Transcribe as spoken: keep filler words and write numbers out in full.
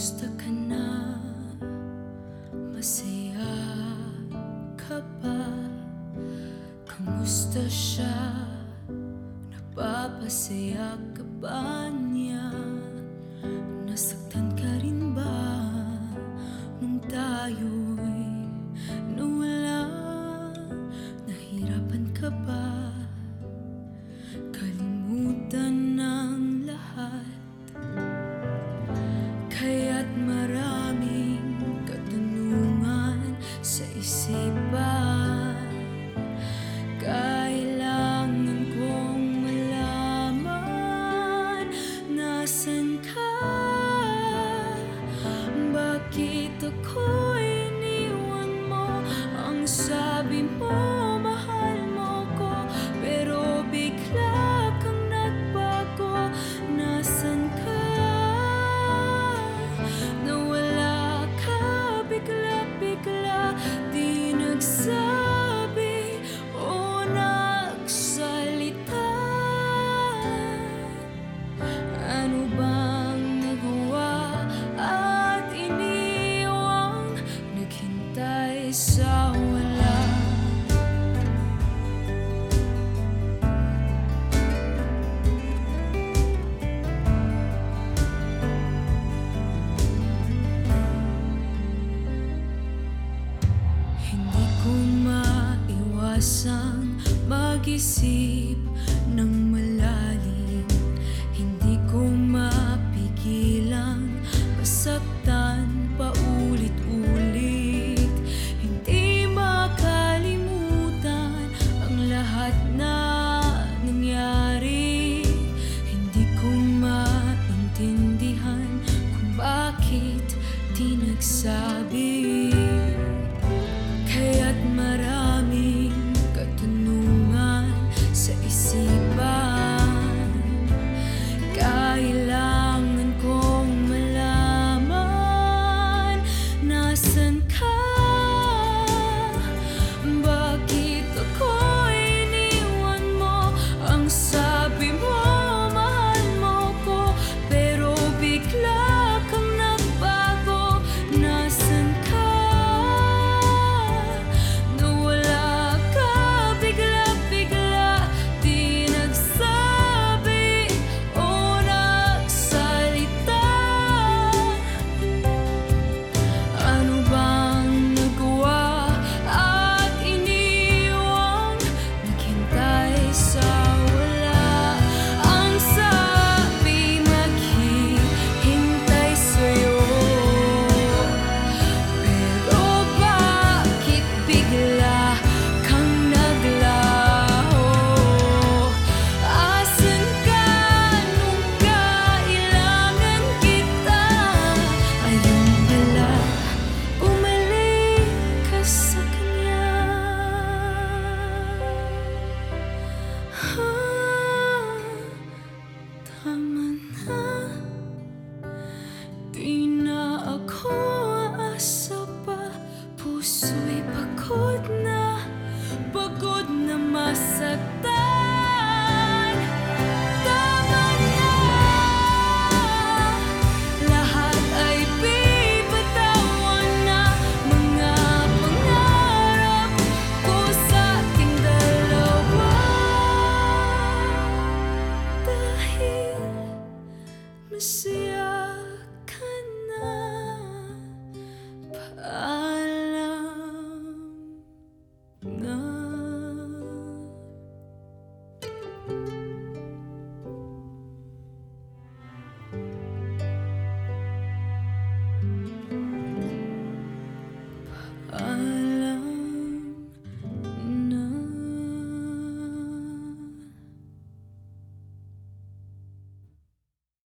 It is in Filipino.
Kamusta ka na? Masaya ka ba? Kamusta siya? Napapasaya ka ba niya? Nasaktan ka rin ba nung tayo'y nawala? Nahirapan ka ba kalimutan ng lahat? Kaya't maraming katanungan sa isipan. Kailangan kong malaman, nasan ka? Bakit ako iniwan mo? Ang sabi mo, mahal mo ko, pero bigla kang nagbago. Nasan ka? Nawala ka bigla-bigla, di nagsabi o nagsalita. Ano bang nagawa at iniwang naghintay sa wala? Hindi ko maiwasang mag-isip ng malalim. Hindi ko mapigilang masaktan paulit-ulit. Hindi makalimutan ang lahat na nangyari. Hindi ko maintindihan kung bakit di nagsabi. Kaya't maraming katanungan sa isipan. Kailangan kong malaman, nasan ka? Bakit ako iniwan mo? Ang sabi mo, mahal mo ko, pero bigla kang nagbago. Nasan ka? Nawala ka bigla-bigla, di nagsabi o nagsalita. Ano bang nagawa at iniwang naghintay sa wala? Ang sabi maghihintay sa'yo, pero bakit bigla kang naglaho? Asan ka nung kailangan kita? Ayun pala, bumalik ka sa kanya. Ah, tama na. Di na ako aasa pa, puso'y pagod na, pagod na masaktan. Tama na, lahat ay bibitawan na. Mga pangarap ko sa ating dalawa, dahil masaya